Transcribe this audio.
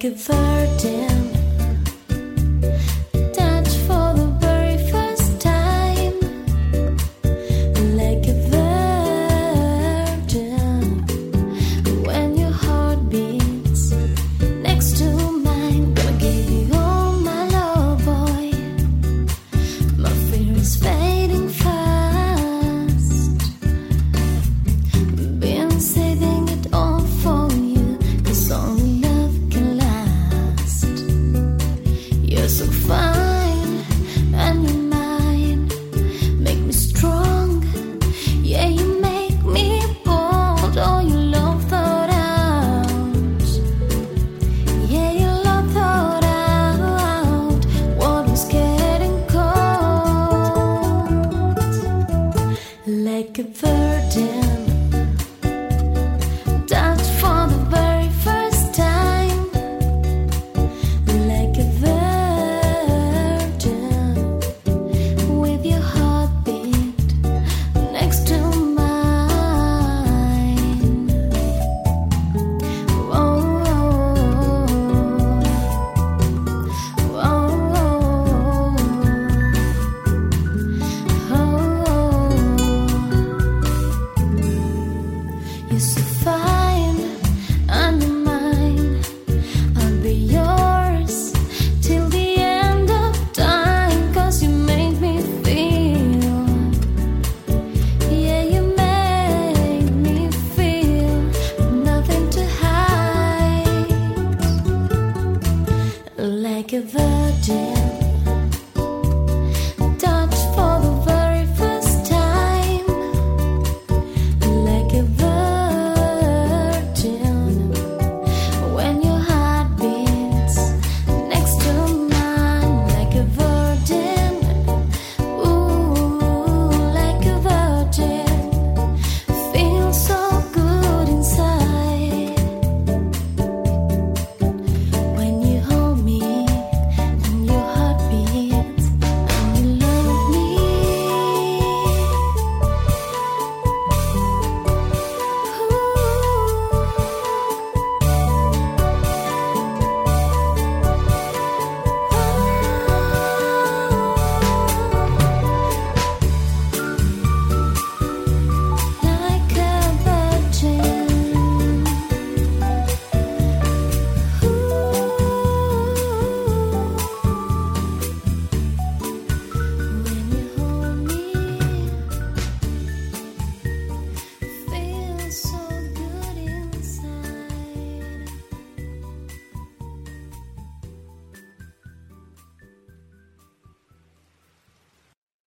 like a virgin. Touch for the very first time, like a virgin. When your heart beats next to mine, gonna give you all my love, boy. My fear is fading fast. Been saving it all for you, 'cause only love can last. You're so fine and you're mine. Make me strong, yeah, you make me bold. Oh, you love thought out, yeah, you love thought out. What was getting cold, like a virgin. Touch for the very first time, like a virgin. With your heartbeat next to mine. Oh, oh, oh, oh, oh. You're so fine and you're mine. I'll be yours till the end of time, 'cause you make me feel, yeah, you make me feel nothing to hide, like a virgin.